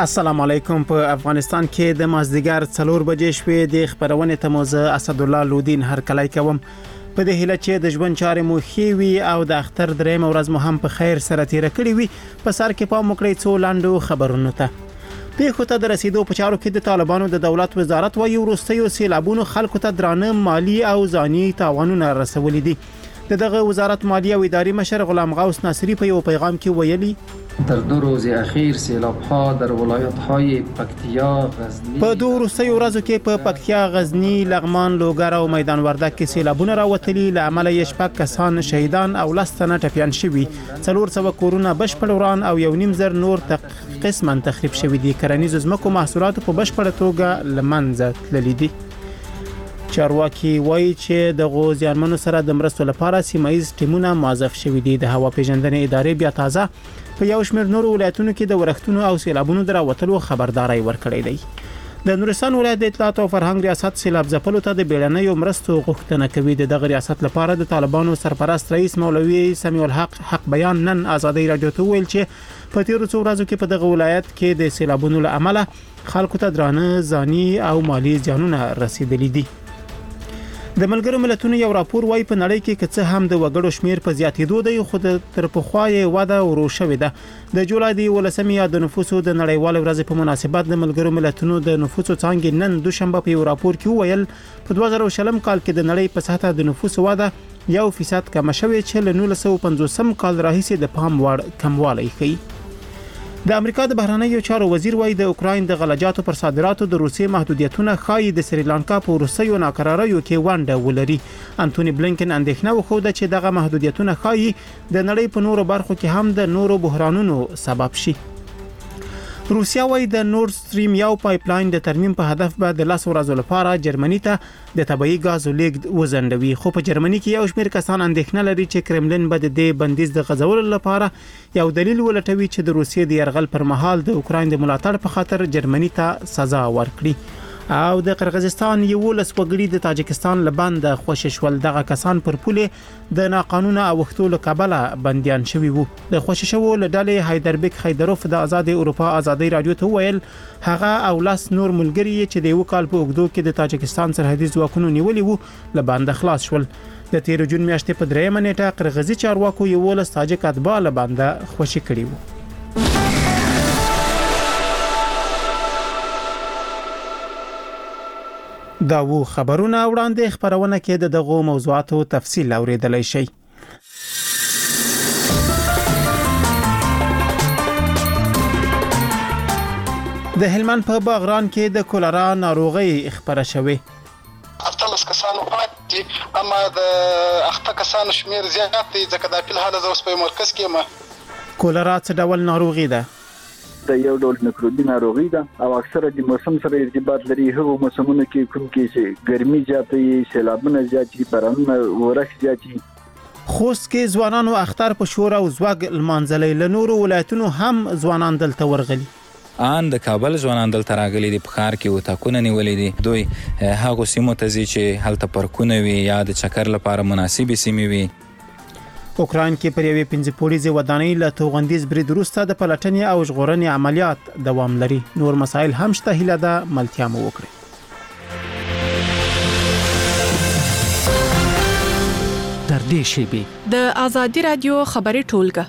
السلام علیکم. په افغانستان کې د مازدیګر 4 بجې شوې د خبرونه تموزه اسدالله لودین هر کله کوم په دې هله چې د ژوند چارې مو خېوي او د اختر درېم ورځ مو هم په خیر سره تیر کړی وي. په سر کې پام وکړئ څو لاندو خبرونه ته. پیښو ته د رسیدو په چارو کې د طالبانو د دولت وزارت وايي وروستیو سیلابونو خلکو ته درانه مالی او ځاني تاوانونه رسولي دي. دغه وزارت مالیه او اداري مشر غلام غوث ناصری په یو پیغام کې ویلي در 2 روز اخیر سیلاب‌ها در ولایت‌های پکتیا، غزنی په 2 ورځو کې په پکتیا، غزنی، لغمان، لوګر او میدان وردګ کې سیلابونه راوتلي. له امله یې 6 کسان شهیدان او 10 تنه ټپيان شوي. 400 کورونه بشپړ وران او 1.5 نور قسما تخریب شوي دي. کرنیز ځمکو محصولات په بشپړه توګه لمنځه تللي دي. چارواکي وایي چې د غوزیانمنو سره د مرستو لپاره سیمایي ټیمونه موظف شوي دي. د هوا پیژندنې ادارې بیا تازه په یو شمېر نورو ولایتونو کې د ورښتونو او سیلابونو دراوتلو خبرداري ورکړې ده. د نورستان ولایت د اطلاعات او فرهنګ ریاست سیلاب ځپلو ته د بیړنیو مرستو غوښتنه کوي. دغه ریاست لپاره د طالبانو سرپرست رئیس مولوي سمیع الحق بیان نن آزادۍ رادیو ته ویل چې په تیرو څو ورځو کې په دغه ولایت کې د سیلابونو له امله خلکو ته درانه ځاني او مالی زیانونه رسیدلي دي. د ملګرو ملتونو یو راپور وايي په نړۍ کې کڅه هم د وګړو شمیر په زیاتېدو دی، خو د تر پخوای وده ورو شوې ده. د جولای د 18 د نفوسو د نړیوال ورځ په مناسبت د ملګرو ملتونو د نفوسو څانګې نن دوشنبه په یو راپور کې ویل په 2020 کال کې د نړۍ په سطح د نفوسو وده 1% کم شوې چې له 1950 کال راهیسې د پام وړ کموالی ښيي. د امریکا د بهرنیو چارو وزیر وايي د اوکراین د غلجاتو پر صادراتو د روسي محدودیتونه خای د سریلانکا په روسیو ناکراریو کې ونډه ولري. انټونی بلینکن اندېښنه وښوده چې دغه محدودیتونه خای د نړۍ په نورو برخو کې هم د نورو بحرانونو سبب شي. روسیا وايي د نورد سټریم یو پایپلاین د ترمیم په هدف به د 10 ورځې لپاره جرمني ته د طبيعي غازو لیږد وزندوي. خو په جرمني کې یو شمېر کسان اندېښنه لري چې کرملین به د دې بندیز د غځولو لپاره یو دلیل ولټوي چې د روسیې د يرغل پر مهال د اوکراین د ملاتړ په خاطر جرمني ته سزا ورکړي. او د قرغیزستان یو لسوګړي د تاجکستان لبند خوششول. دغه کسان پر پوله د ناقانونه اوختو له کابل بنديان شوي وو. د خوششو له ډلې حیدربیک خیدروف د آزاد اروپا آزادۍ رادیو ته ویل هغه او لاس نور ملګری چې د یو کال په اوږدو کې د تاجکستان سرحدي ځواکونو نیولي وو له بند خلاص شول. د 13 جون میاشتې په 3 نیټه قرغیزي چارواکو یو لس تاجک اتباع له بند خوشي کړي وو. دا وو خبرونه وړاندې خبرونه کې دغه موضوعاتو تفصیل اوریدلای شي. د هلمند په باغران کې د کولرا ناروغي خبره شوې. افتلس کسانو پاتې اما د اخته کسانو شمیر زیات دی ځکه د فل حاله اوس په مرکز کې ما کولرا څه ډول ناروغي ده؟ د یو ډول میکروبي ناروغي ده او اکثره د موسم سره ارتباط لري. هغه موسمونه کې کوم کې چې ګرمي زیاتې، سیلابونه زیاتې، بارانونه ورښت زیاتې. خوست کې ځوانانو اختر په شور او زوګ المنزلې له نورو ولایتونو هم ځوانان دلته ورغلي. ان د کابل ځوانان دلته راغلي دي، په ښار کې وټاکونه نیولې دي. دوی هغه سیمو ته ځي چې هلته پارکونه وي یا د چکر لپاره مناسبې سیمې وي. اوکراین کې پر یوې 15 پولیسي ودانۍ له توغندیز برید وروسته د پلټنې او ژغورنې عملیات دوام لري. نور مسایل هم شته، هیله ده ملتیا مو وکړي. در دې شیبه د آزادۍ رادیو خبري ټولګه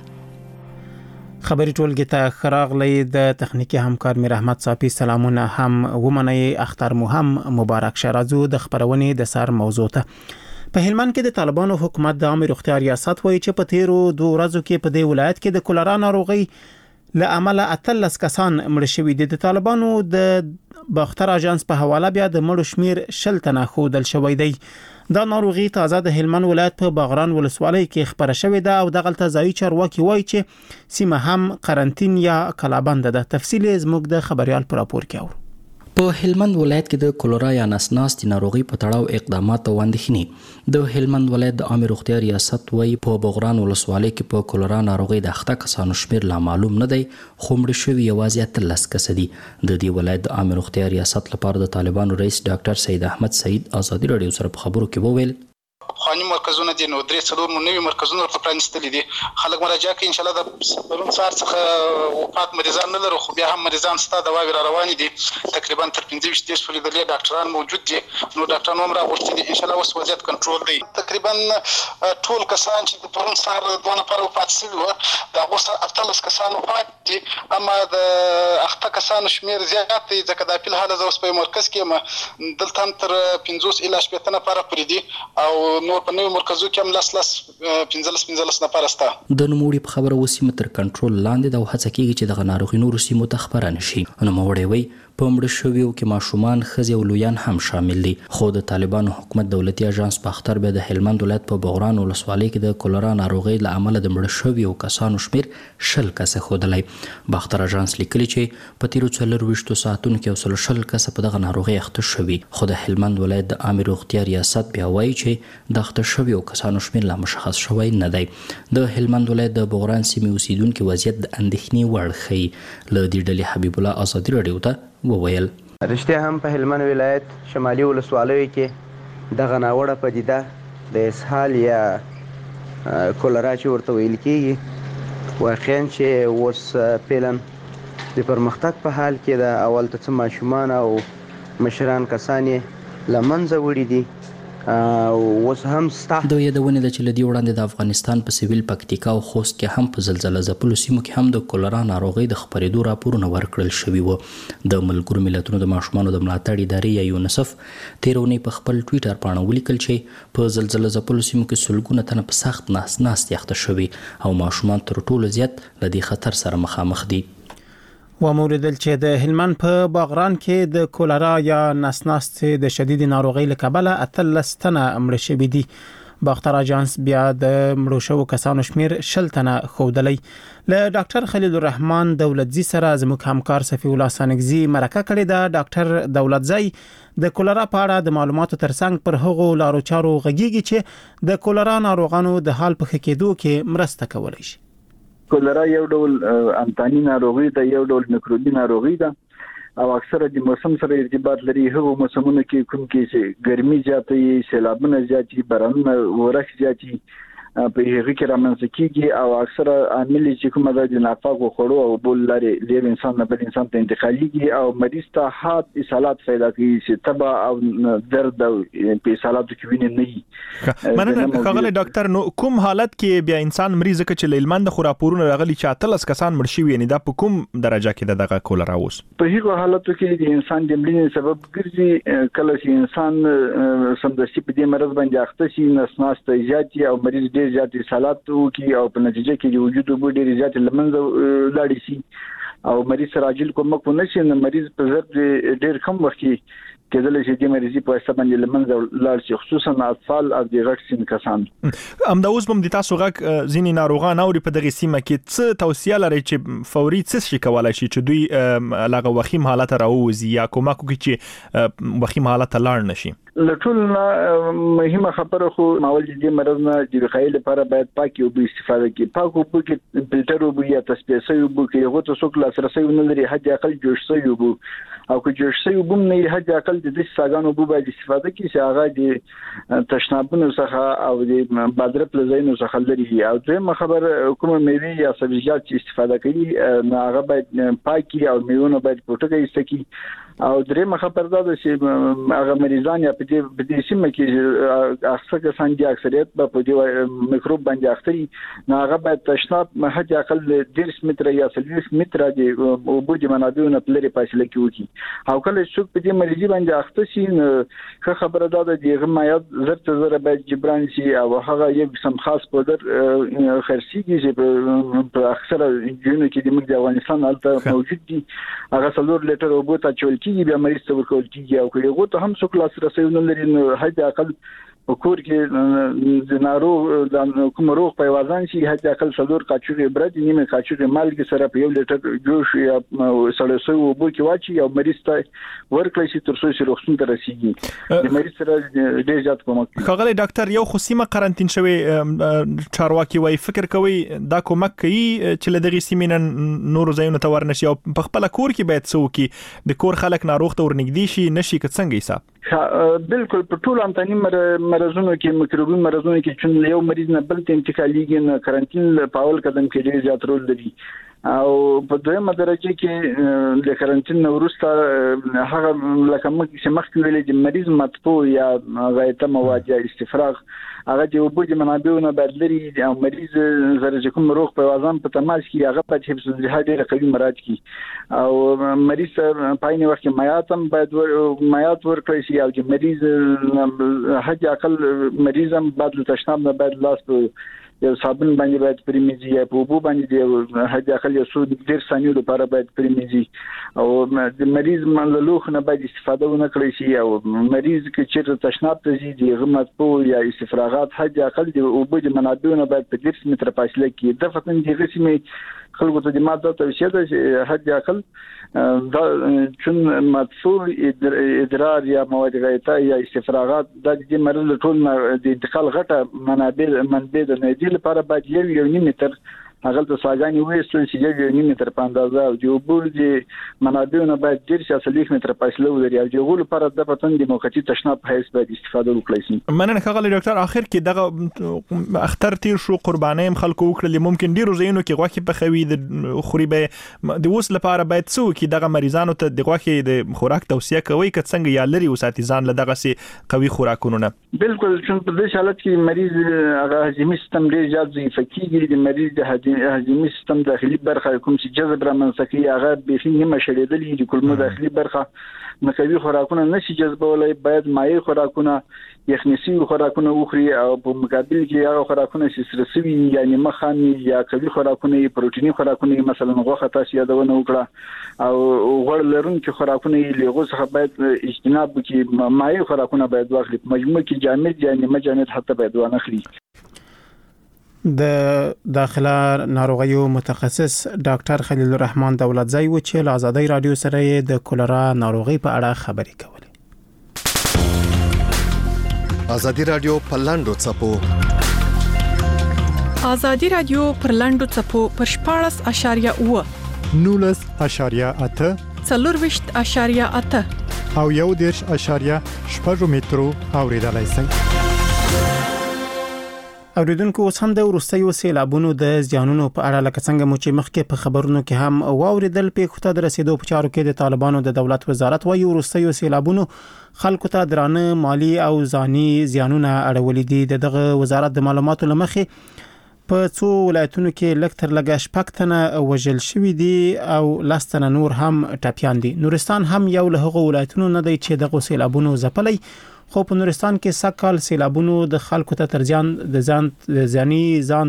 ته خراغلی د تخنیکی همکار میر احمد صافی سلامونه هم ومنئ. اختر مو هم مبارک شه. راځو د خبرونې د سر موضوع ته. په هلمند کې د طالبانو حکومت د عامه روغتیا ریاست وایي چې په تیرو 2 ورځو کې په دې ولایت کې د کولرا ناروغي له امله 13 کسان مړ شوي دي. د طالبانو د باختر اژانس په حواله بیا د مړو شمیر 10 تنه ښودل شوی دی. دا ناروغي تازه د هلمند ولایت په باغران ولسوالۍ کې خبره شوې ده او دغه ځایي چارواکي وایي چې سیمه هم قرنټین یا کلابند ده. تفصیل زموږ د خبريال پر راپور کې اورو. په هلمند ولایت کې د کولرا یا نسناستي ناروغي په تړاو اقدامات او اندېښنې. د هلمند ولایت د عامه روغتیا ریاست وايي په باغران ولسوالۍ کې په کولرا ناروغي د اخته کسانو شمیر لا معلوم نه دی، خو مړ شوي یوازې 13 کس دي. د دې ولایت د عامه روغتیا ریاست لپاره د طالبانو رئیس ډاکټر سید احمد سعید آزادۍ رادیو سره په خبرو کې وویل پخواني مرکزونه دي، نو 3-4 نوي مرکزونه ورته پرانیستلي دي. خلک مراجعه کوي ان شاء الله د پرون سهار څخه وفات مریضان نه لرو، خو بیا هم مریضان ستا دواوې را روانې دي. تقریبا تر 15-20 پورې د ډاکټران موجود دي، نو ډاکټران هم راغوښتي دي. ان شاء الله اوس وضعیت کنټرول دی. تقریبا ټول کسان چې د پرون سهار 2 نفر وفات شوي وو، د هغو سره 18 کسان وفات دي، اما د اخته کسانو شمېر زیات دی، ځکه دا فی الحال زه اوس په مرکز کې یم. دلته هم تر 50 الی 80 نفره پورې دي، او نور په نوي مرکزو کې هم 15 نفره شته. د نوموړي په خبره وسیمه تر کنټرول لاندې ده او هڅه کیږي چې دغه ناروغي نورو سیمو ته خپره نشي. نوموړی وایي په مړه شویو کې ماشومان، ښځې او لویان هم شامل دي. خو د طالبانو حکومت دولتي اژانس باختر بیا د هلمند ولایت په بغران ولسوالۍ کې د کولرا ناروغۍ له امله د مړه شویو کسانو شمېر 10 کسه ښودلی. باختر اژانس لیکلي چې په تیرو 24 ساعتونو کې 120 کسه په دغه ناروغۍ اخته شوي. خو د هلمند ولایت د عامې روغتیا ریاست بیا وایي چې د اخته شویو کسانو شمېر لا مشخص شوی نه دی. د هلمند ولایت د بغران سیمې اوسیدونکي وضعیت د اندېښنې وړ ښیي. له دې ډلې حبیب الله ازادي راډیو ته وویل رښتیا هم په هلمند ولایت شمالي ولسوالیو کې دغه ناوړه پدیده د اسهال یا کولرا چې ورته ویل کېږي واقعا چې اوس فعلا د پرمختګ په حال کې د اول ته څه ماشومان او مشران کسان یې له منځه وړي دي. اوس هم ستا د یادونه ده چې لدی وړاندې د افغانستان په سیویل پکتیکا او خوست کې هم په زلزلہ ځپلو سیمو کې هم د کولرا ناروغۍ د خپرېدو راپورونه ورکړل شوي وو. د ملګرو ملتونو د ماشومانو د ملاتړ ادارې یا یونیسف تېره اونۍ په خپل ټویټر پاڼه ولیکل چې په زلزلہ ځپلو سیمو کې سلګونه تنه په سخت ناستې اخته شوي او ماشومان تر ټولو زیات له دې خطر سره مخامخ دي. وموردل چې د هلمند په باغران کې د کولرا یا نسناستې د شدید ناروغۍ له کبله 18 تنه مړه شوي دي. باختر اژانس بیا د مړو شوو کسانو شمیر 10 تنه ښودلی. له ډاکټر خلیل الرحمن دولتزی سره زموږ همکار صفی الله سانګزی مرکه کړې ده. ډاکټر دولتزی د کولرا په اړه د معلوماتو ترڅنګ پر هغو لارو چارو غږیږي چې د کولرا ناروغانو د حال په ښه کېدو کې مرسته کولی شي. کولرا یو ډول انتاني ناروغي ده، یو ډول میکروبي ناروغي ده او اکثره د موسم سره ارتباط لري. هغه موسمونه کې کوم کې چې ګرمي زیاتې، سیلابونه زیاتې، بارانونه ورخ زیاتې په هغه کې رامنځته کیږي او اکثره عامل چې کومه د ناپاکو خوړو او بول لري د انسان نه بل انسان ته انتقاليږي او مریض ته حاد اصالات پیدا کوي چې تبع او درد او په اصالاتو کې ویني نه وي. مننه خغله ډاکټر. نو کوم حالت کې بیا انسان مریض کې چې لهلمند خو راپورونه راغلي چې 18 کسان مړ شوي، یعنی دا په کوم درجه کې دغه کولرا اوس؟ په هغه حالتو کې د انسان د مړینې سبب ګرځي. کله چې انسان سمدستي په دې مرض باندې اخته شي، نسناست زیاتې او مریض ډیر زیات اصالات وکي او په نتیجه کې د وجود وبو ډیر زیات لمنځه لاړ شي او مریض سره عاجل کومک ونه شي، نو مریض په ضرب ډیر کم وخت کې کېدل چې د مریضي په واسطه باندې لمنځه لاړ شي، خصوصا اطفال او د غټ سن کسان. همدا اوس هم د تاسو غږ ځینې ناروغان اوري په دغه سیمه کې څه توصیه لري چې فوري څه شي کولای شي چې دوی لغه وخیم حالت راوځي یا کومک وکړي چې وخیم حالت لاړ نشي؟ لټول مهمه خبره خو ماول دې مرض نه د وقایې لپاره باید پاکي اوبه استفاده کړي. پاک اوبه کې فلټر اوبه یا تصفیه اوبه کې هغه ته څوک لاسرسي نه لري، حد اقل جوش شوی اوبه او که جوش شوی اوبه نه حد اقل د دې ساګانو اوبه باید استفاده کړي چې هغه د تشنابونو څخه او د بادره پلزینو څخه لري. او دغه خبر کومه میوه یا سبزیجات چې استفاده کوي نه هغه باید پاکي او میوه باید پټه استکی. او درېمه خبر دا ده چې هغه مریضان یا په دې سیمه کې اکثر کسان دي اکثریت په دې میکروب باندې اختري، نه هغه باید تشناب حد اقل 10 متر یا 30 متر دی او بوج منابعونه په لري فاصله کې وکي. او کله چې په دې مریضي باندې اخته شي نو خبره دا ده چې هغه مایعات زره باید جبران شي او هغه یو قسم خاص پودر خرسيږي چې په اکثره جنونو کې د موږ د افغانستان البته موجود دي. هغه 3 لیټر اوبو ته چول کیږي، بیا مریض ته ورکول کیږي او که یو ته هم څوک لاسرسي نه لري نو حد اقل په کور کې د ناروغ د کوم روغ په وازان شي حد اقل 4 کاچوغه برد نیمه کاچوغه مالګ سره په 1 لیټر جوش یا سړسو وبو کې واچي او مریض ته ورکړي چې تر څو چې روغتون ته رسیږي. د مریض سره ډېر زیات کومک کوي. خغله ډاکټر یو خصيمه قرنټین شوی چارواکي وای فکر کوي دا کومک کوي چې له دغه سیمین نور ځایونه ته ورنشي او په خپل کور کې باید څوکي د کور خلک ناروغ ته ورنګدي شي نشي که څنګه حساب؟ بالکل په ټول انتاني مرزونو کې میکروبي مرزونو کې چې یو مریض نه بل ته انتقالېږي نه کارانتین په اول قدم کې ډېر زیات رول لري او په دویمه درجه کې د کارانتین وروسته هغه لکه چې مخکې ویلې چې مریض مطبوع یا غایطه مواد یا استفراغ هغه د وبو د منابعونو بدلري او مریض زره کوم روغ په وازم په تماس کې هغه په حفظ الصحه ډېر قوي مراعات کی او مریض پاینه وخت مایاتم باید مایات ورکړي شي او چې مریض حج عقل مریضم بعد له تشناب نه بعد لاس په یو صابون باندې باید پریمیزي یا په وبو باندې د حج عقل یو څو ډېر ثانیو لپاره باید پریمیزي او د مریض منلوخ نه باید استفاده ونه کړي شي او مریض کې چې تشناب ته ځي د غمت په یا استفراغات حج عقل د وبو د منابعونو باید په 10 متر فاصله کې د فتن د غسمه خلکو ته د ماده توصیه ده چې حج عقل دا چون مدفوع ادرار یا مواد غایطه یا استفراغات د دې مرض ټول د انتقال غټه منبع د نه دی لپاره باید یو متر هغه د ساګانی وېستل چې یو متر په اندازه او د وبو د منابعونو باید 10 متر فاصله ولري او د غول لپاره د پتن د موقتی تشناب په حیث باید استفاده وکړي شي. مننه ښاغلی ډاکټر. اخر کې دغه اختر تیر شو قرباني هم خلکو وکړل ممکن ډیرو زینو کې غوښه په خوي د خوري به د وس لپاره باید څو کې دغه مریضانو ته د غوښه د خوراک توصیه کوي که څنګه یا لري وساتي ځان له دغه سي قوي خوراکونو نه. بالکل چې په دې حالت کې مریض هغه هضمي سیستم ډیر زیات ضعیف کیږي د مریض د هضمي سیستم داخلي برخه کوم چې جذب رامنځته کوي هغه به نیمه شړېدلې د کولمو داخلي برخه مکوي خوراکونه نشي جذبولای باید مایع خوراکونه یخنسي خوراکونه وخوري او په مقابل کې هغه خوراکونه چې سرسوي یعنی مخامي یا کوي خوراکونه پروتیني خوراکونه مثلا غوښه تاسو یادونه وکړه او غوړ لرونکي خوراکونه لغوه څخه باید اجتناب وکړي مایع خوراکونه باید واخلي مجموع کې جامد یعنی مجامد حتی باید وانخلي. د داخله ناروغیو متخصص ډاکټر خلیل الرحمن دولتزی و چې له آزادۍ رادیو سره د کولرا ناروغي په اړه خبرې کولې. آزادۍ رادیو پرلاندو چپو آزادۍ رادیو پرلاندو چپو پر 14.9 19.8 24.8 او 1.8 مترو اوریدلای شئ. اوریدونکو اوس هم د وروستیو سیلابونو د زیانونو په اړه لکه څنګه مو چې مخکې په خبرونو کې هم واوریدل پیښو ته د رسیدو په چارو کې د طالبانو د دولت وزارت وايي وروستیو سیلابونو خلکو ته درانه مالی او ځاني زیانونه اړولې دي. دغه وزارت د معلوماتو لمخې په څو ولایتونو کې لکتر لګا شپکتنه وژل شوې دي او لاستنه نور هم ټاپیان دي. نورستان هم یو له هغو ولایتونو نه دی چې دغه سیلابونو ځپلې خو په نورستان کې سکهال سیلابونو د خلکو ته تر ځان د ځاني ځان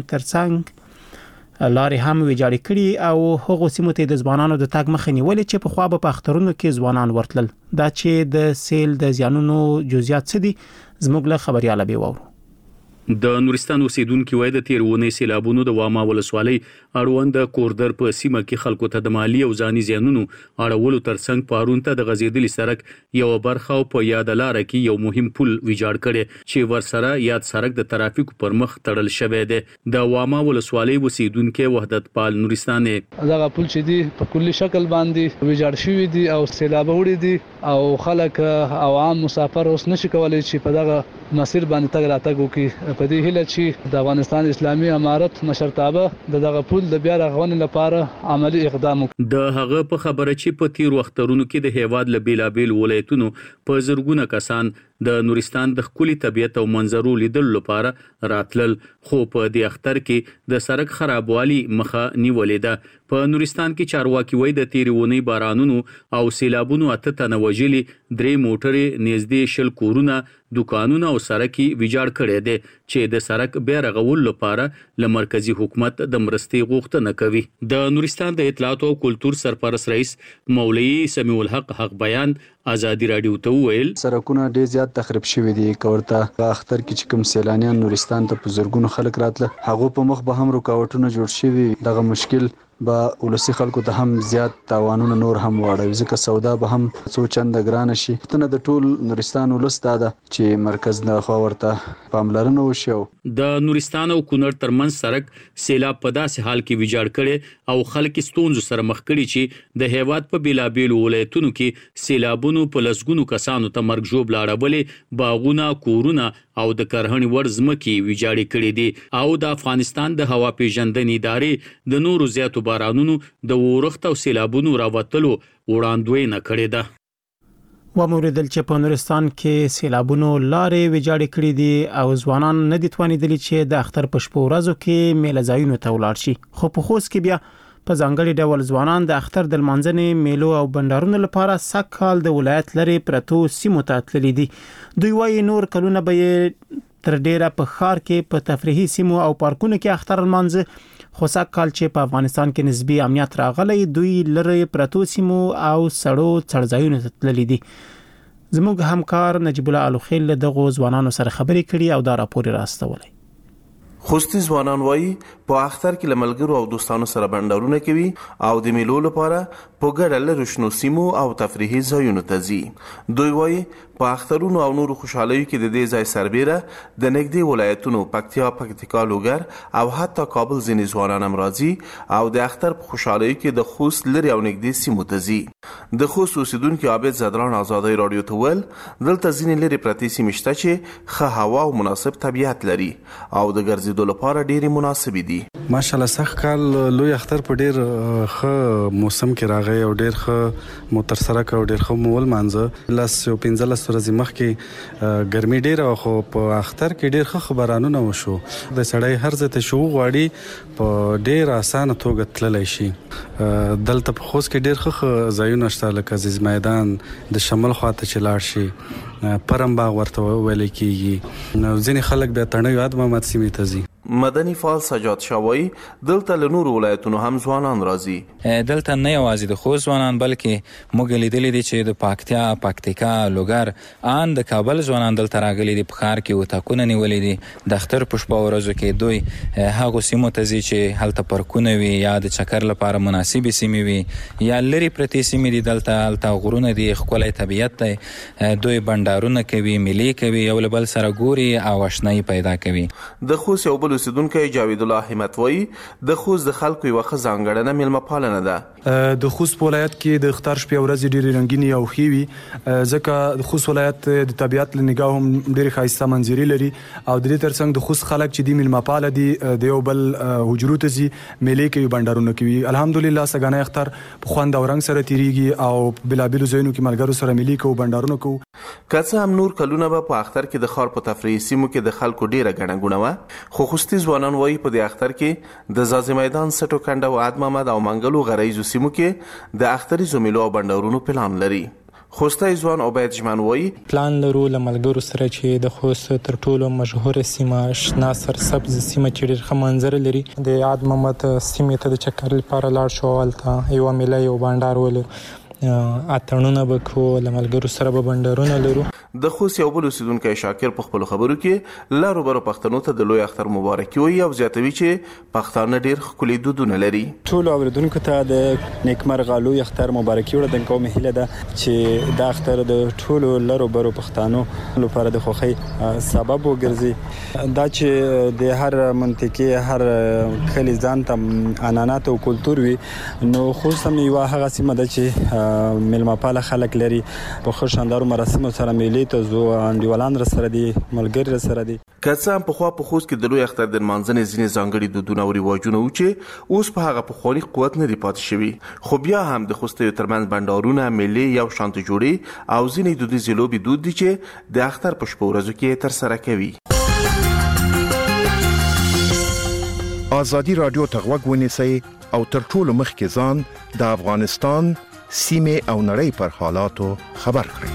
ترڅنګ لارې هم ویجاړې کړي او هغه سیمو ته د ځوانانو د تاګ مخه نیولې چې په خوا به په اخترونو کې ځوانان ورتلل. دا چې د سیل د زیانونو جزئیات څه دي زموږ له خبرياله به وورو. د نورستان اوسیدونکو وای د تیرونه سیلابونو د واما ولسوالۍ اړوند کوردر په سیمه کې خلکو ته د مالی او ځاني زیانونو اړولو ترڅنګ پارون ته د غزیدلی سړک یو برخه او په یاد لار کې یو مهم پل ویجاړ کړي چې ورسره یاد سړک د ترافیکو پر مخ تړل شوی دی. د واما ولسوالۍ اوسیدونکو وحدت پال نورستان دغه پل چې دی په کلی شکل باندې ویجاړ شوی دی او سیلاب وړي دي او خلک عوام مسافر اوس نشي کولای چې په دغه مسیر باندې تګ راتګ وکړي. په دې هیله چې د افغانستان اسلامي امارت مشرتابه دغه پل د بیا رغونې لپاره عملی اقدام وکړي. د هغه په خبره چې په تیر وختونو کې د هیواد له بیلابیل ولایتونو په زرګونه کسان د نورستان د خولي طبيعت او منظرو لیدل لپاره راتلل خو په دې اختر کې د سړک خرابوالي مخه نیولې ده. په نورستان کې چارواکي وای د تیرونی بارانونو او سیلابونو اته تنه وجلي 3 موټرې نږدې شل کورونه دکانونه او سړکي ویجاړ کړي دي چې د سړک بیا رغول لپاره له مرکزی حکومت د مرستې غوښتنه کوي. د نورستان د اطلاعات او کلتور سرپرست رئیس مولوی سمیع الحق حق بیان آزادی رادیو ته ویل سړکونه ډیر زیات تخریب شوي دي. کورته اختر کې چې کوم سیلانیان نورستان ته په زرګونو خلک راتله هغه په مخ به هم رکاوټونه جوړ شوي. دغه مشکل با ولسی خلکو ته هم زیات تاوانونه نور هم واړوي ځکه سودا به هم څو چنده ګران شي. ته د ټول نورستان ولستا ده چې مرکز نه خو ورته پاملرنه وشي. د نورستان او کونړ ترمنځ سړک سیلاب په داسې حال کې ویجاړ کړي او خلک ستونزو سره مخ کړي چې د هیواد په بیلابیل ولایتونو کې سیلابونو په لسګونو کسانو ته مرګ ژوب لاړولې باغونه کورونه او د کرهڼې ور ځمکې ویجاړې کړې دي او د افغانستان د هوا پیژندنې ادارې د نورو زیاتو بارانونو د اورښت او سیلابونو راوتلو وړاندوینه کړې ده. وموریدل چې په نورستان کې سیلابونو لارې ویجاړې کړې دي او ځوانان نه دي توانیدلي چې د اختر په شپو ورځو کې میله ځایونو ته ولاړ شي. خو په خوست کې بیا په ځانګړي ډول ځوانان د اختر د لمانځنې میلو او بندرونو لپاره سږکال د ولایت لري پرتو سیمو ته تللي دي. دوی وايي نور کلونه به تر ډیره په ښار کې په تفریحي سیمو او پارکونو کې اختر لمانځي، خو سږکال چې په افغانستان کې نسبی امنیت راغلی دوی لري پرتو سیمو او سړو څړځایونو ته تللي دي. زموږ همکار نجیب الله الوخیل دغه ځوانانو سره خبرې کړي او دا راپور راستولی. خوستی ځوانان وایي په اختر کې لملګرو او دوستانو سره بندرونه کوي او د میلو لپاره په ګډه لري شنو سیمو او تفریحي ځایونو ته ځي. دوی وایي په اخترونو او نورو خوشحالیو کې د دې ځای سربېره د نږدې ولایتونو پکتیا، لوګر او حتی کابل ځینې ځوانان هم راځي او د اختر په خوشحالیو کې د خوست لري او نږدې سیمو ته ځي. د خوست اوسیدونکو عابد زدران آزادۍ رادیو ته ویل دلته ځینې لري پرتې سیمې شته چې ښه هوا او مناسب طبیعت لري او د ګرځېدو لپاره ډېرې مناسبې دي. ماشاءالله سخت کال لوی اختر په ډېر ښه موسم کې راغی او ډېر ښه مو ترسره کړ او ډېر ښه مو ولمانځه. 15 ورځې مخکې ګرمي ډېره وه خو په اختر کې ډېر ښه خبرانونه وشو. د سړی هر ځای ته چې وغواړي په ډېر اسانه توګه تللی شي. دلته په خوست کې ډېر ښه ځایونه شته لکه عزیز میدان د شمال خواته چې لاړ شي پرم باغ ورته ویل کېږي. ځینې خلک بیا تڼیو یاد محمد سیمې ته ځي. مدني فعال سجاد شاوی دلته له نورو ولایتونو هم ځوانان راځي. دلته نه یوازې د خوست ځوانان بلکې موږ لیدلي دي چې د پکتیکا، لوګر ان د کابل ځوانان دلته راغلي دي. په ښار کې وتاکونه نیولي دي. د اختر په شپه ورځو کې دوی هغو سیمو ته ځي چې هلته پارکونه وي یا د چکر لپاره مناسبې سیمې وي یا لرې پرتې سیمې دي. دلته غرونه دي، ښکلی طبیعت دی. دوی بندرونه کوي، میلې کوي، یو له بل سره ګوري او اشنایي پیدا کوي. د خوست یو بل اوسیدونکی جاوید الله همت وایي د خوست د خلکو یوه ښه ځانګړنه میلمه پالنه ده. د خوست ولایت کې د اختر شپې ورځې ډېرې رنګینې او ښې وي ځکه د خوست ولایت د طبیعت له نګاه هم ډېرې ښایسته منظرې لري او د دې ترڅنګ د خوست خلک چې دي میلمه پاله دي د یو بل حجرو ته ځي، میلې کوي، بندرونه کوي. الحمدلله سږنی اختر په خوند او رنګ سره تیریږي او بېلابېلو ځایونو کې ملګرو سره میلې کوو، بندرونه کوو. که څه هم نور کلونه به په اختر کې د ښار په تفریحي سیمو کې د خلکو ډېره ګڼه ګوڼه وه، خو خوستي ځوانان وایي په دې اختر کې د ځاځي میدان، سټو کنډه او عاد محمد او منګلو غریزو سیمو کې د اختریزو میلو او بندرونو پلان لري. خوستي ځوان عبید جمن وایي پلان لرو له ملګرو سره چې د خوست تر ټولو مشهوره سیمه شنه سرسبز سیمه چې ډېر ښه منظره لري د عاد محمد سیمې ته د چکر لپاره لاړ شو. هلته یوه میله یو بندر ولرو، اتڼونه به کوو، له ملګرو سره به بندرونه لرو. د خوست یو بل اوسیدونکی شاکر په خپلو خبرو کې لارو برو پښتنو ته د لوی اختر مبارکي وایي او زیاتوي چې پښتانه ډېر ښکلي دودونه لري. ټولو اورېدونکو ته د نیکمرغه لوی اختر مبارکي وړاندې کوم. هیله ده چې دا اختر د ټولو لارو برو پښتنو لپاره د خوښۍ سبب وګرځي. دا چې د هر منطقې هر کلي ځان ته عنعنات او کلتور وي، نو خوست هم یوه هغه سیمه ده چې میلمه پاله خلک لري. په ښه شاندارو مراسمو سره میلې ته ځو، انډیوالان راسره دي، ملګري راسره دي. که څه هم پخوا په خوست کې د لوی اختر د لمانځنې ځینې ځانګړي دودونه او رواجونه وو چې اوس په هغه پخواني قوت نه دي پاتې شوي، خو بیا هم د خوستیو ترمنځ بندرونه، میلې، یو شانته جوړې او ځینې دودیزې لوبې دود دي چې د اختر په شپو ورځو کې ترسره کوي. ازادي رادیو ته غوږ ونیسئ او تر ټولو مخکې ځان د افغانستان سیمه او نړۍ پر حالاتو خبر کړئ.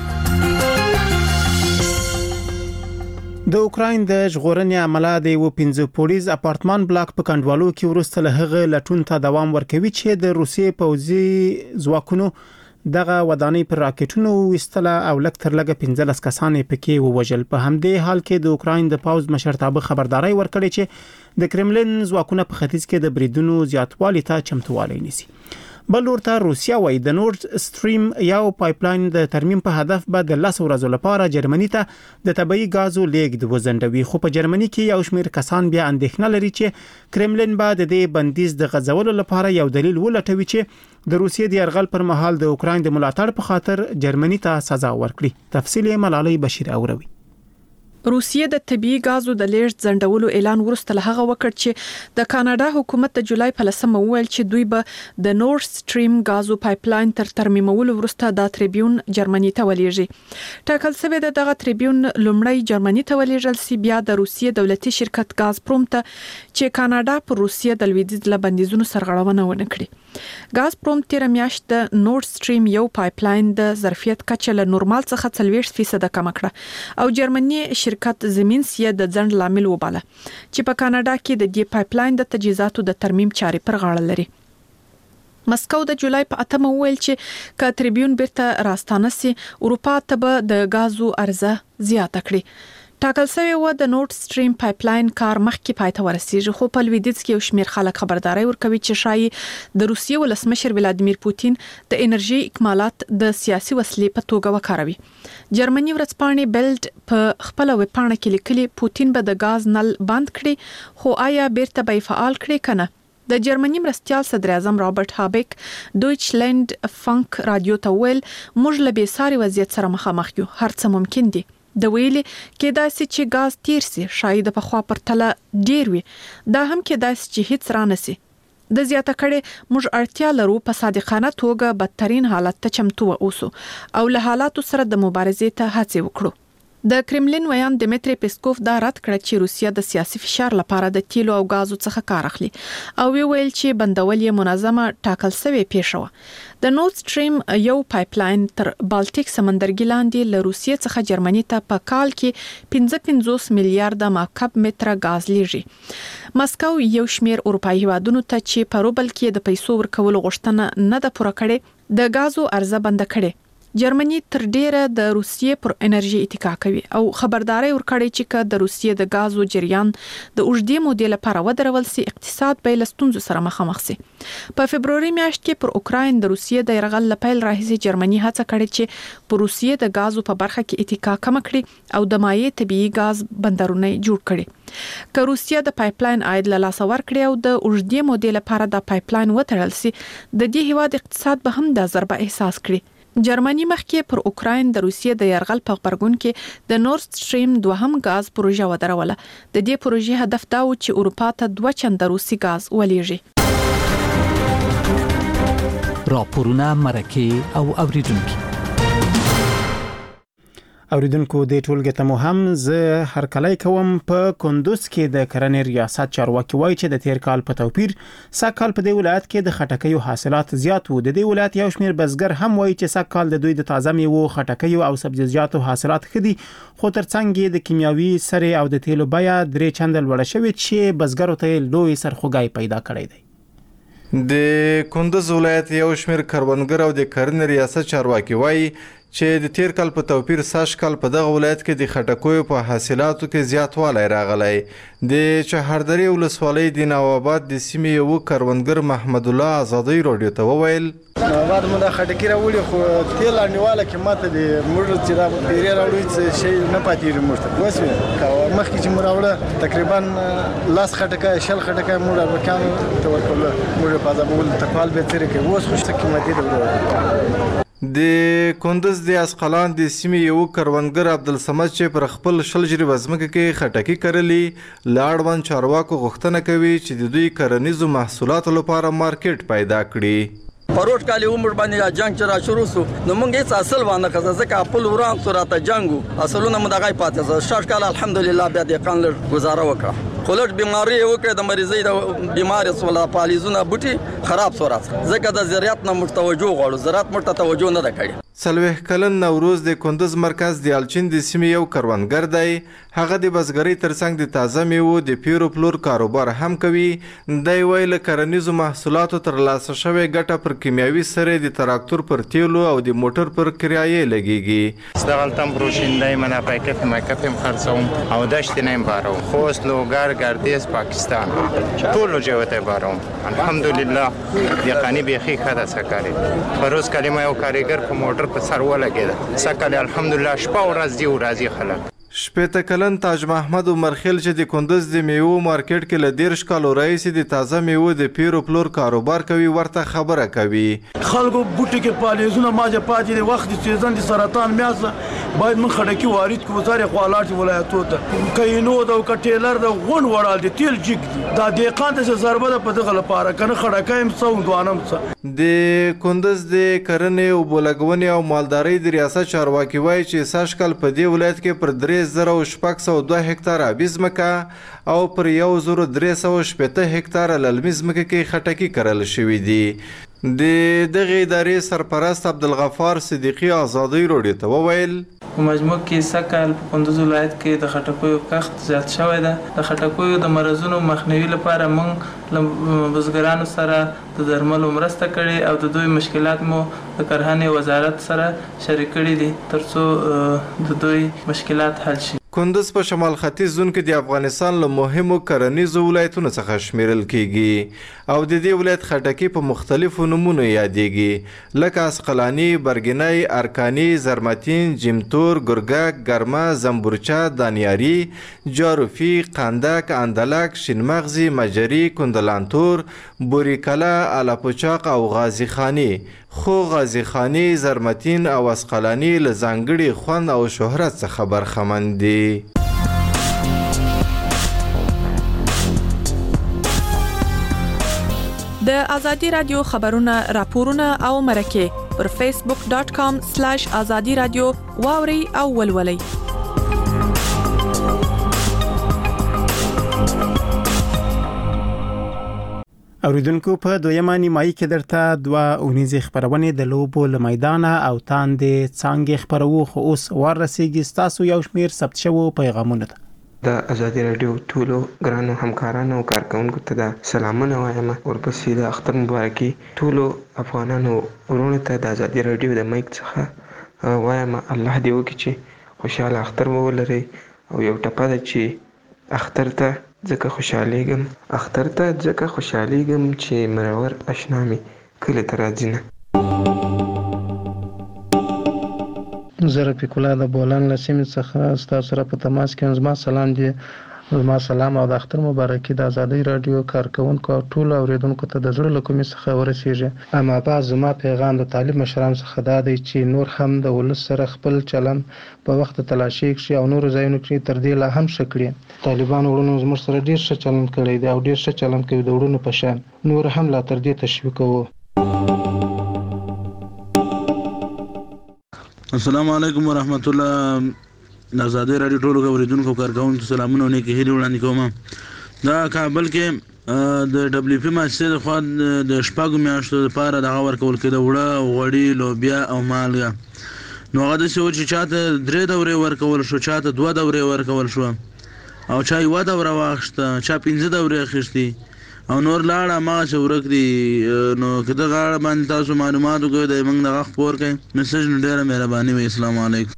د اوکراین د ژغورنې عمله د یو 15 پوړیز اپارتمان بلاک په کندوالو کې ورسته له هغه لټون ته دوام ورکوي چې د روسیې پوځي ځواکونو دغه ودانۍ پر راکټونو وستله او لږ تر لږه 15 کسان پکې ووژل. په همدې حال کې د اوکراین د پوځ مشرتابه خبرداري ورکړې چې د کرملین ځواکونه په ختیځ کې د بریدونو زیاتوالي ته چمتووالی نیسي. بل ورته روسیا وایي د نورد سټریم یو پایپلاین د ترمیم په هدف به د 10 ورځې لپاره جرمني ته د طبيعي غازو لیږد وزندوي. خو په جرمني کې یو شمېر کسان بیا اندېښنه لري چې کرملین به د دې بندیز د غځولو لپاره یو دلیل ولټوي چې د روسیې د یرغل پر مهال د اوکراین د ملاتړ په خاطر جرمني ته سزا ورکړي. تفصیل یې ملالۍ بشیر اوروي. روسیه د طبي غازو د لیږد ځنډولو اعلان وروسته له هغه وکړ چې د کاناډا حکومت د جولای په 10 وویل چې دوی به د نورث سټریم غازو پایپلاین تر ترمیمولو وروسته د تریبیون جرمني ته ولېږي. ټاکل شوی د تریبیون لومړی جرمني ته ولېږل سی، بیا د روسیې دولتي شرکت غازپروم ته چې کاناډا پر روسیې د لویدیځ له بندیزونو سرغړونه ونه کړي. غازپروم تیر میاشت د نورث سټریم یو پایپلاین د ظرفیت کچه له نورمال څخه 40% کم کړه او جرمني شرکت زمینس یې د ځنډ لامل وباله چې په کاناډا کې د دې پایپلاین د تجهیزاتو د ترمیم چارې پر غاړه لري. مسکو د جولای په 8 وویل چې ک تریبیون بیرته راستانه سي، اروپا ته به د غازو عرضه زیاته کړي. ټاکل شوی و د نورث سټریم پایپلاین کار مخکې پای ته ورسیږي، خو په لویدیځ کې یو شمېر خلک خبرداري ورکوي چې شایي د روسیې ولسمشر ولادیمیر پوتین د انرژي اکمالات د سیاسي وسیلې په توګه وکاروي. جرمني ورځپاڼې بیلډ په خپل ویبپاڼه کې لیکلي پوتین به د غاز نل بند کړي، خو آیا بیرته به فعال کړي کنه؟ د جرمني مرستيال صدر اعظم رابرټ هابیک دویچلند فانک رادیو ته ویل موږ له بیساري وضعیت سره مخامخ یو، هر څه ممکن دي. د ویلي کېدای شي چې غاز تیر سي، شاید په خوا پرتله ډیر وي، دا هم کېدای شي چې هیڅ رانه سي. د زیاته کړي موږ اړتیا لرو په صادقانه توګه بدترین حالت ته چمتو اوسو او له حالاتو سره د مبارزې ته هڅه وکړو. د کرملین ویان دمیتری پیسکوف دا رد کړ چې روسیه د سیاسي فشار لپاره د تیلو او غازو څخه کار اخلي او ویل چې بندول یې منظمه ټاکل شوی پیښه. د نورث سټریم یو پایپلاین تر بالټیک سمندرګي لاندې له روسیې څخه جرمني ته په کال کې 55 میلیارډ مکعب متر غاز لیږي. مسکو یو شمېر اروپایي هیوادونو ته چې په روبل کې د پیسو ورکولو غوښتنه نه ده پوره کړې د غازو عرضه بند کړي. جرمني تر ډیره د روسیې پر انرژي اتکا کوي او خبرداري ورکړي چې د روسیې د غازو جریان د اوږدې مودې لپاره ودرول سي، اقتصاد به له ستونزو سره مخامخ سي. په فبروري میاشت کې پر اوکراین د روسیې د يرغل لپاره راهیسي جرمني هڅه کړې چې پر روسیې د غازو په برخه کې اتکا کم کړي او د مایع طبيعي غاز بندرونه جوړ کړي. که روسیه د پایپلاین عاید له لاسه ورکړي او د اوږدې مودې لپاره د پایپلاین وتړل سي، د دې هیواد اقتصاد به هم د ضربه احساس کړي. جرمني مخکې پر اوکراین د روسیې د يرغل په خبرګون کې د نورث سټریم دوهم غاز پروژه ودروله. د دې پروژې هدف دا و چې اروپا ته 2 چنده روسي غاز ولېږي. راپورونه مرکه او اوریدونکو اوریدونکو د ټولګه ته مو هم زه هر کله کوم په کندوز کې د کرنې ریاست چارواکي وایي چې د تیر کال په توپیر ساکال په دې ولایت کې د خټکیو حاصلات زیات وو. د دې ولایت یو شمېر بزګر هم وایي چې ساکال د دوی د تازه میوو، خټکیو او سبزیجاتو حاصلات خدي، خو ترڅنګ د کیمیاوي سرې او د تیلو بیه 3 چنده لوړه شوې چې بزګرو ته لوی سرخوږی پیدا کړی دی. د کندوز ولایت یو شمېر کروندګر او د کرنې ریاست چارواکي وایي چې د تیر کال په توپیر ساش کال په دغه ولایت کې د خټکیو په حاصلاتو کې زیاتوالی راغلی. د چهاردری ولسوالۍ د نواباد د سیمې یو کروندګر محمد الله آزادۍ رادیو ته وویل نواباد مو د خټکی راوړي خو تیل انډیواله کې ماته د موږ چې را پیری راوړي شي نه پاتېږي موږ ته وسوي مخکې چې موږ راوړه تقریبا لاس خټکی شل خټکی موږ ورکان ته ورکول موږ په ځابول تکوال به تیر کې اوس خو څه قیمتي ده. د کندوز د اسقلان د سیمې یو کروندګر عبدالصمد چې پر خپل شل جریب ځمکه کې خټکی کرلي لاړوان چارواکو غوښتنه کوي چې د دوی کرنیزو محصولاتو لپاره مارکیټ پیدا کړي. پروت کالی عمر باندې جنگ چې را شروع سو نو موږ هیڅ اصل باندې خزه ځکه خپل وران سورته جنگو اصلونه مدغای پاتې شاش کال الحمدلله بیا د قانل گزاره وکړه. خلک بیماری وکړه د مریضۍ د بیماری سولا پالیزونه بوټي خراب سورات ځکه د زراعت نه متوجه غواړو زراعت مرته توجه نه کړي. سلوه کلن نوروز د کندوز مرکز د الچین د سیمې یو کروندګر دی. هغه د بزګرۍ ترڅنګ د تازه میوو د پیرو پلور کاروبار هم کوي. دی ویل کرنیزو محصولاتو ترلاسه شوی ګټه پر کیمیاوي سرې د تراکتور پر تیلو او د موټر پر کرایې لګیږي. اشتغلتم بروشنده من پایکف مکفم خرڅوم او دشت نیم باروم خوست لوګر ګردیز پاکستان ټول جوته باروم الحمدلله یقیني بيخي خدا سکاري پروز کلمه یو کاریګر په موټر په سر ولګید سکه الحمدلله شپه ورځ دی ورځي خلک شپېته کلن تاج محمد عمرخیل چې د کندز د میوو مارکیټ کې له 13 کالو راهیسې د تازه میوو د پیرو پلور کاروبار کوي ورته خبره کوي. خلکو بوټي کې پالیزونه ماجه پاتې د وخت د سیزن د سرطان میاسه باید من خډکی وارد کو وزارت خپلات ولایتو ته کینو د کټیلر د غون وړال د تیل جګ دي دا دقیقاً د ضربه د پدغه لپاره کنه خډکایم سو دوانم څه د کندز د کرنې او بولګونې او مالدارۍ د ریاست چارواکي وایي چې ساشکل په دې ولایت کې پر 3602 هکتار آبي ځمکه او پر 1380 هکتار للمي ځمکه کې خټکي کرل شوي دي. د دغه ادارې سرپرست عبدالغفار صدیقي آزادۍ راډیو ته وویل په مجموع کې سکهال په کندز ولایت کې د خټکیو کښت زیات شوی ده. د خټکیو د مرزونو مخنیوي لپاره موږ له بزګرانو سره د درملو مرسته کړې او د دوی مشکلات مو د کرهنې وزارت سره شریک کړي دي ترڅو د دوی مشکلات حل شي. کندز په شمال ختیځ زون کې د افغانستان له مهمو کرنیزو ولایتونو څخه شمیرل کیږي او د دې ولایت خټکي په مختلفو نمونو یادېږي لکه اسقلاني، برګنی، ارکاني، زرمتین، جمتور، ګرګک، ګرمه، زنبورچه، دانیاري، جاروفي، قندک، اندلک، شینمغزي، مجري، کندلانتور، بوریکلا، الاپوچاق او غازی خانی. خو غازی خانی، زرمتین او اسقلانی له ځانګړي خوند او شهرت څخه برخمن دي. د ازادي رادیو خبرونه، راپورونه او مرکه پر facebook.com/azadi radio واوري او ولولي. اوریدونکو په دویمه نیمایي کې درته دوه اونیزې خبرونه د لوبو له میدانه او تاندې څنګه خبرو خو اوس ورسېږي تاسو یو شمیر ثبت شوو پیغامونه د ازادي رادیو ټولو ګرانو همکارانو او کارکونکو ته د سلامونه وایم ورپسې د اختر مبارکي ټولو افغانانو ورونو ته د ازادي رادیو د مایک څخه وایم الله دې وکړي چې خوشاله اختر ولري او یو ټپه ده چې اختر ته ځکه خوشالېږم چې مرور اشنا مې کلی ته راځي نه. زه رفیق الله د بولان له سیمې څخه ستاسو سره په تماس کې یم. زما سلام دی، زما سلام او د اختر مبارکي د ازادۍ رادیو کارکونکو او ټولو اوریدونکو ته د زړه له کومې څخه ورسیږي. اما بعد زما پیغام د طالب مشرانو څخه دا دی چې نور هم د ولس سره خپل چلن په وخت تلاشي کړي او نور ځایونو کې تر دې لا هم ښه کړي. طالبان وړونو زموږ سره ډېر ښه چلن کړی دی او ډېر ښه چلن کوي د وړونو په شان، نور هم لا تر دې تشویقوو. السلام علیکم ورحمت الله. د ازادۍ رادیو ټولو اوریدونکو کارکونکو سلامونه او نیکې هیلې وړاندې کوم. دا کابل کې د دبليو پی مؤسسې د خوا د شپږو میاشتو لپاره دغه ورکول کېده وړه، غوړي، لوبیا او مالګه. نو هغه داسې و چې چاته 3 دورې ورکول شو، چاته 2 دورې ورکول شو او چا 1 دوره واخیسته، چا 15 دورې اخیستې او نور لاړه هماغسې ورک دي. نو که دغه اړه باندې تاسو معلومات وکړئ د موږ دغه خپور کړئ مسج نو ډېره مهرباني وي. السلام علیکم.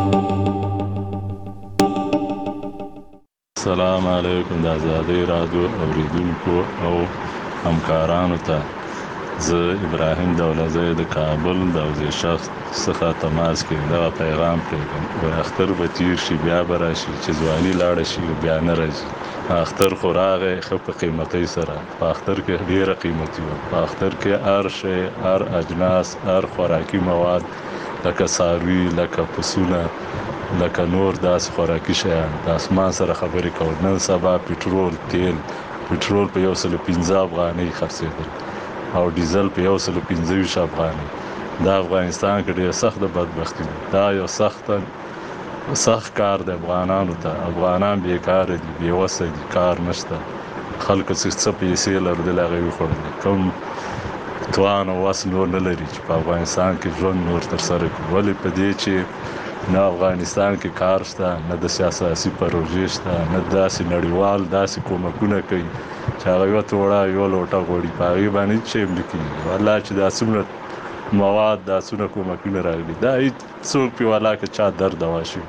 السلام علیکم د ازادۍ رادیو اوریدونکو او همکارانو ته زه ابراهیم دولزی د کابل د اوزې شخص څخه تماس کوم. دغه پیغام پرېږدم وایي اختر به تیر شي بیا به راشي چې ځواني لاړه شي بیا نه راځي. اختر خو راغی ښه په قیمتۍ سره، په اختر کې ډېره قیمتي وه. په اختر کې هر شی، هر اجناس، هر خوراکي مواد لکه څاروي، لکه پسونه، لکه نور داسې خوراکي شیان د اسمان سره خبرې کول. نن سبا پټرول، تیل، پټرول په 115 افغانۍ خرڅېدل او ډیزل په 125 افغانۍ. دا افغانستان کې ډېر سخت بدبختي ده. دا یو سخت کار دی افغانانو ته. افغانان بیکاره دي، بېوسه دي، کار نشته. خلکو څه پیسې لرلې هغه یې وخوړلې. کوم توان او وس نور نه لري چې په افغانستان کې ژوند نور ترسره کړي. ولې په دې چې نه افغانستان کې کار شته، نه د سیاسي پروژې شته، نه داسې نړیوال داسې کومکونه کوي چې هغه یو توړه یو لوټه غوړي په هغې باندې چې هم نه کېږي. والله چې دا څومره مواد، دا څومره کومکونه راغلي، دا هېڅ څوک پې والله که چا درد دوا شي.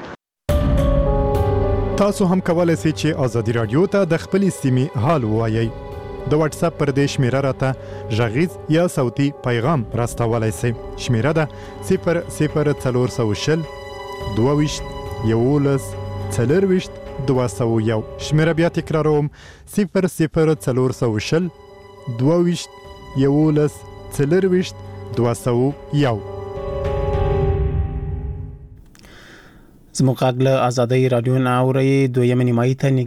تاسو هم کولای شئ چې ازادي رادیو ته د خپلې سیمې حال ووایئ. د واتس اپ پر دې شمیره راته غږیز یا صوتي پیغام راستولای شئ. شمیره ده 00420 22 11 004201 شمیره بیا تکراروم 00420 22 11 201 زموږ غږ له آزادۍ رادیو نه اورئ دویمه نیمایي ته